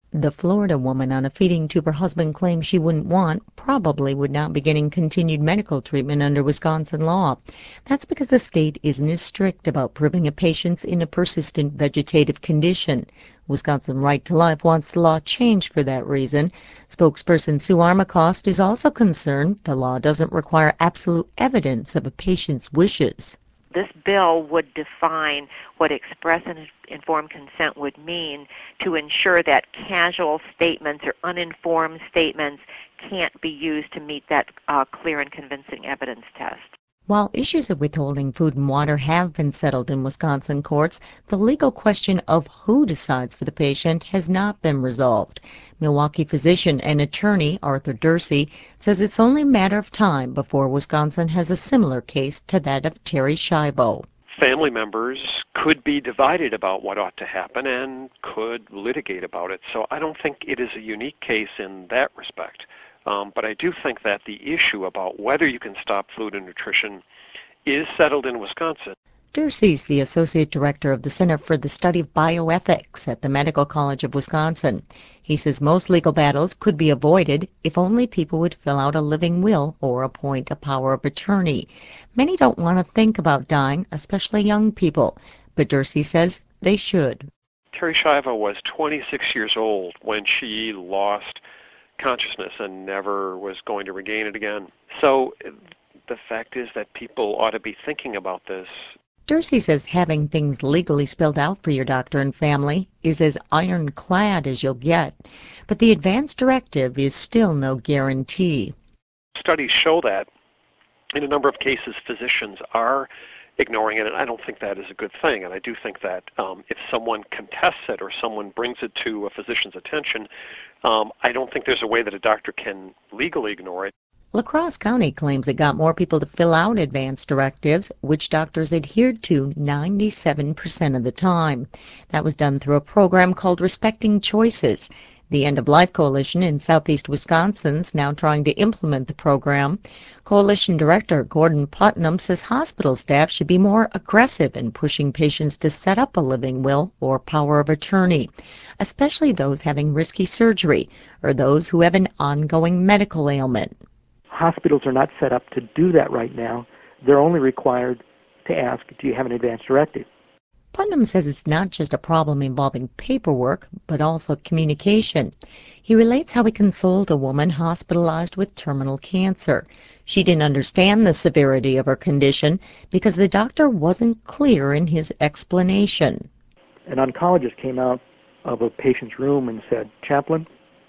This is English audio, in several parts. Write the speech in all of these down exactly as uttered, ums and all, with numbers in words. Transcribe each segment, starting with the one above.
The Florida woman on a feeding tube her husband claimed she wouldn't want probably would not be getting continued medical treatment under Wisconsin law. That's because the state isn't as strict about proving a patient's in a persistent vegetative condition. Wisconsin Right to Life wants the law changed for that reason. Spokesperson Sue Armacost is also concerned the law doesn't require absolute evidence of a patient's wishes. This bill would define what express and informed consent would mean to ensure that casual statements or uninformed statements can't be used to meet that uh, clear and convincing evidence test. While issues of withholding food and water have been settled in Wisconsin courts, the legal question of who decides for the patient has not been resolved. Milwaukee physician and attorney Arthur Dursey says it's only a matter of time before Wisconsin has a similar case to that of Terry Schiavo. Family members could be divided about what ought to happen and could litigate about it. So I don't think it is a unique case in that respect. Um, but I do think that the issue about whether you can stop food and nutrition is settled in Wisconsin. Dursey's the Associate Director of the Center for the Study of Bioethics at the Medical College of Wisconsin. He says most legal battles could be avoided if only people would fill out a living will or appoint a power of attorney. Many don't want to think about dying, especially young people, but Dursey says they should. Terry Schiavo was twenty-six years old when she lost consciousness and never was going to regain it again. So the fact is that people ought to be thinking about this. Dursey says having things legally spelled out for your doctor and family is as ironclad as you'll get, but the advance directive is still no guarantee. Studies show that in a number of cases physicians are ignoring it, and I don't think that is a good thing. And I do think that um, if someone contests it or someone brings it to a physician's attention, um, I don't think there's a way that a doctor can legally ignore it. La Crosse County claims it got more people to fill out advance directives, which doctors adhered to ninety-seven percent of the time. That was done through a program called Respecting Choices. The End of Life Coalition in southeast Wisconsin's now trying to implement the program. Coalition Director Gordon Putnam says hospital staff should be more aggressive in pushing patients to set up a living will or power of attorney, especially those having risky surgery or those who have an ongoing medical ailment. Hospitals are not set up to do that right now. They're only required to ask, do you have an advance directive? Putnam says it's not just a problem involving paperwork, but also communication. He relates how he consoled a woman hospitalized with terminal cancer. She didn't understand the severity of her condition because the doctor wasn't clear in his explanation. An oncologist came out of a patient's room and said, "Chaplain,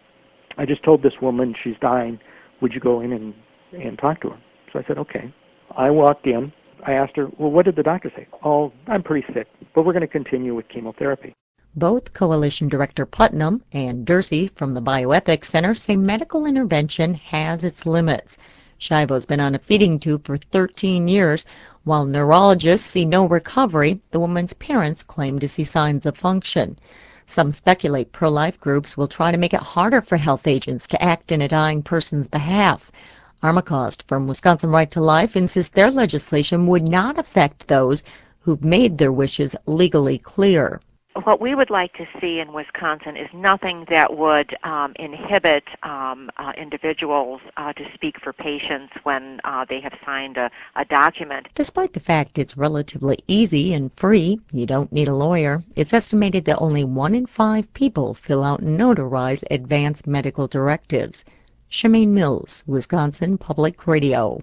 I just told this woman she's dying. Would you go in and, and talk to her?" So I said, okay. I walked in. I asked her, well, what did the doctor say? "Oh, I'm pretty sick, but we're going to continue with chemotherapy." Both Coalition Director Putnam and Dursey from the Bioethics Center say medical intervention has its limits. Schiavo's been on a feeding tube for thirteen years. While neurologists see no recovery, the woman's parents claim to see signs of function. Some speculate pro-life groups will try to make it harder for health agents to act in a dying person's behalf. Armacost from Wisconsin Right to Life insists their legislation would not affect those who've made their wishes legally clear. What we would like to see in Wisconsin is nothing that would um, inhibit um, uh, individuals uh, to speak for patients when uh, they have signed a, a document. Despite the fact it's relatively easy and free, you don't need a lawyer, it's estimated that only one in five people fill out and notarize advance medical directives. Shemaine Mills, Wisconsin Public Radio.